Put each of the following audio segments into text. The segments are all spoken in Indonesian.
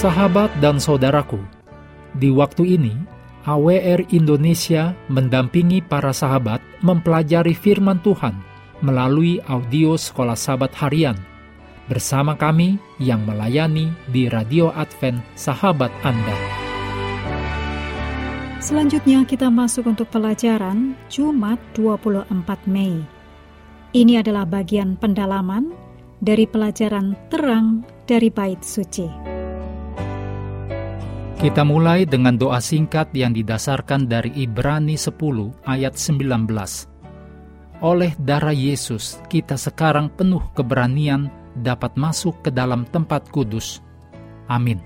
Sahabat dan saudaraku, di waktu ini AWR Indonesia mendampingi para sahabat mempelajari firman Tuhan melalui audio Sekolah Sahabat Harian bersama kami yang melayani di Radio Advent Sahabat Anda. Selanjutnya kita masuk untuk pelajaran Jumat 24 Mei. Ini adalah bagian pendalaman dari pelajaran Terang dari Bait Suci. Kita mulai dengan doa singkat yang didasarkan dari Ibrani 10 ayat 19. Oleh darah Yesus, kita sekarang penuh keberanian dapat masuk ke dalam tempat kudus. Amin.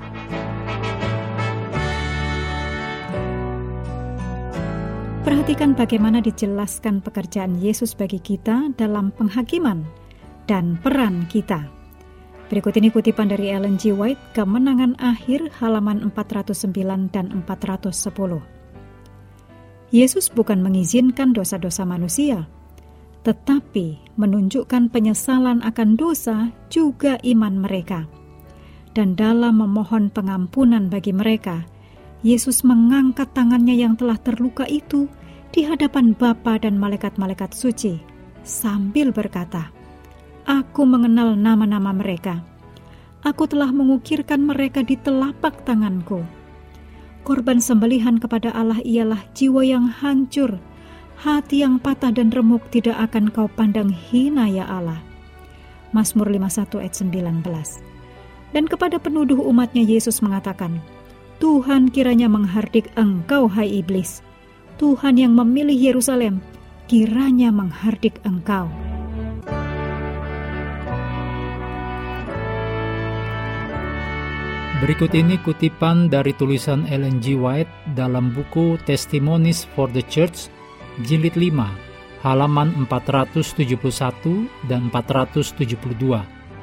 Perhatikan bagaimana dijelaskan pekerjaan Yesus bagi kita dalam penghakiman dan peran kita. Berikut ini kutipan dari Ellen G. White, Kemenangan Akhir, halaman 409 dan 410. Yesus bukan mengizinkan dosa-dosa manusia, tetapi menunjukkan penyesalan akan dosa juga iman mereka. Dan dalam memohon pengampunan bagi mereka, Yesus mengangkat tangannya yang telah terluka itu di hadapan Bapa dan malaikat-malaikat suci, sambil berkata, "Aku mengenal nama-nama mereka. Aku telah mengukirkan mereka di telapak tanganku." Korban sembelihan kepada Allah ialah jiwa yang hancur, hati yang patah dan remuk tidak akan kau pandang hina ya Allah. Mazmur 51 ayat 19. Dan kepada penuduh umatnya Yesus mengatakan, "Tuhan kiranya menghardik engkau hai iblis. Tuhan yang memilih Yerusalem, kiranya menghardik engkau." Berikut ini kutipan dari tulisan Ellen G. White dalam buku Testimonies for the Church, Jilid 5, halaman 471 dan 472.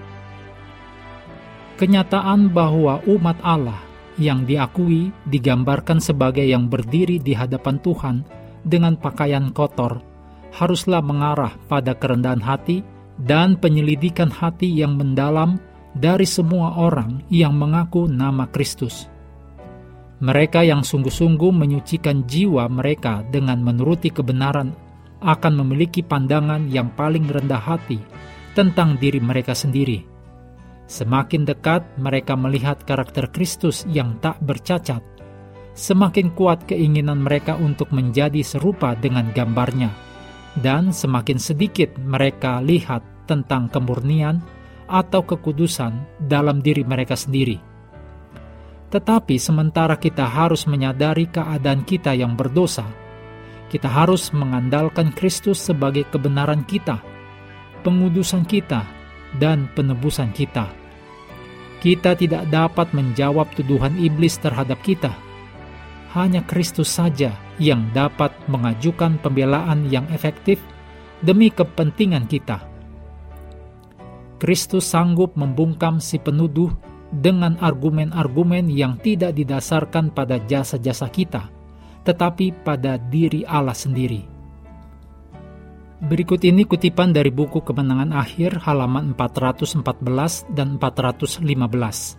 Kenyataan bahwa umat Allah yang diakui digambarkan sebagai yang berdiri di hadapan Tuhan dengan pakaian kotor haruslah mengarah pada kerendahan hati dan penyelidikan hati yang mendalam dari semua orang yang mengaku nama Kristus. Mereka yang sungguh-sungguh menyucikan jiwa mereka dengan menuruti kebenaran akan memiliki pandangan yang paling rendah hati tentang diri mereka sendiri. Semakin dekat mereka melihat karakter Kristus yang tak bercacat, semakin kuat keinginan mereka untuk menjadi serupa dengan gambarnya, dan semakin sedikit mereka lihat tentang kemurnian atau kekudusan dalam diri mereka sendiri. Tetapi sementara kita harus menyadari keadaan kita yang berdosa, kita harus mengandalkan Kristus sebagai kebenaran kita, pengudusan kita, dan penebusan kita. Kita tidak dapat menjawab tuduhan iblis terhadap kita. Hanya Kristus saja yang dapat mengajukan pembelaan yang efektif demi kepentingan kita. Kristus sanggup membungkam si penuduh dengan argumen-argumen yang tidak didasarkan pada jasa-jasa kita, tetapi pada diri Allah sendiri. Berikut ini kutipan dari buku Kemenangan Akhir halaman 414 dan 415.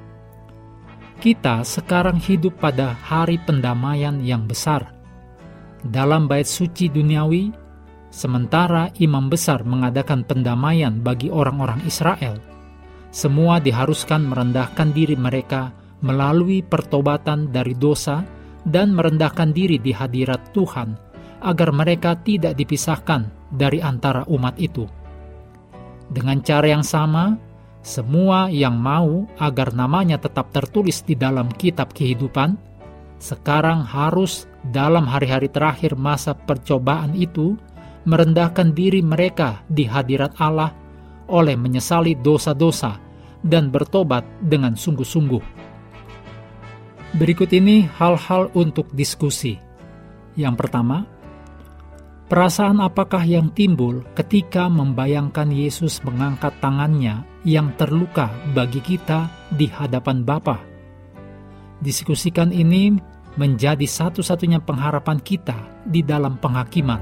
Kita sekarang hidup pada hari pendamaian yang besar. Dalam bait suci duniawi, sementara imam besar mengadakan pendamaian bagi orang-orang Israel, semua diharuskan merendahkan diri mereka melalui pertobatan dari dosa dan merendahkan diri di hadirat Tuhan, agar mereka tidak dipisahkan dari antara umat itu. Dengan cara yang sama, semua yang mau agar namanya tetap tertulis di dalam kitab kehidupan, sekarang harus dalam hari-hari terakhir masa percobaan itu, merendahkan diri mereka di hadirat Allah oleh menyesali dosa-dosa dan bertobat dengan sungguh-sungguh. Berikut ini hal-hal untuk diskusi. Yang pertama, perasaan apakah yang timbul ketika membayangkan Yesus mengangkat tangannya yang terluka bagi kita di hadapan Bapa? Diskusikan ini menjadi satu-satunya pengharapan kita di dalam penghakiman.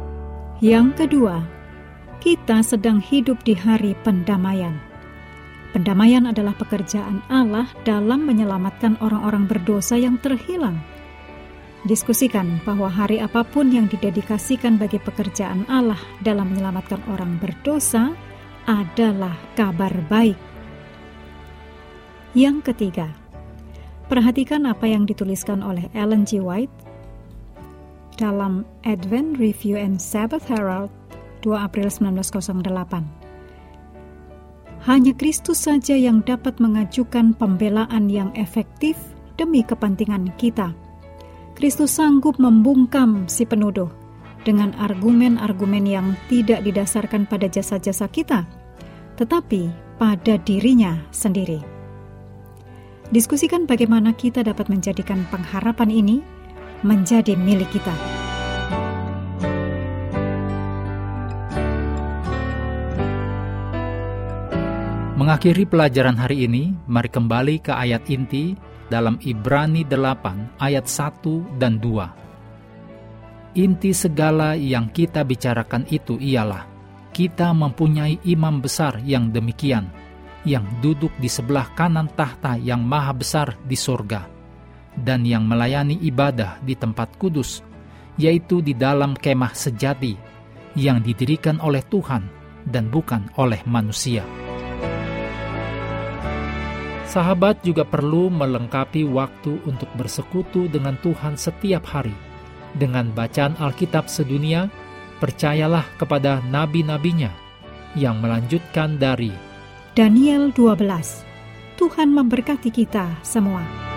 Yang kedua, kita sedang hidup di hari pendamaian. Pendamaian adalah pekerjaan Allah dalam menyelamatkan orang-orang berdosa yang terhilang. Diskusikan bahwa hari apapun yang didedikasikan bagi pekerjaan Allah dalam menyelamatkan orang berdosa adalah kabar baik. Yang ketiga, perhatikan apa yang dituliskan oleh Ellen G. White dalam Advent Review and Sabbath Herald 2 April 1908. Hanya Kristus saja yang dapat mengajukan pembelaan yang efektif demi kepentingan kita. Kristus sanggup membungkam si penuduh dengan argumen-argumen yang tidak didasarkan pada jasa-jasa kita, tetapi pada dirinya sendiri. Diskusikan bagaimana kita dapat menjadikan pengharapan ini menjadi milik kita. Mengakhiri pelajaran hari ini, mari kembali ke ayat inti dalam Ibrani 8 ayat 1 dan 2. Inti segala yang kita bicarakan itu ialah, kita mempunyai imam besar yang demikian, yang duduk di sebelah kanan tahta yang maha besar di sorga, dan yang melayani ibadah di tempat kudus, yaitu di dalam kemah sejati, yang didirikan oleh Tuhan dan bukan oleh manusia. Sahabat juga perlu melengkapi waktu untuk bersekutu dengan Tuhan setiap hari. Dengan bacaan Alkitab sedunia, percayalah kepada nabi-nabinya yang melanjutkan dari Daniel 12. Tuhan memberkati kita semua.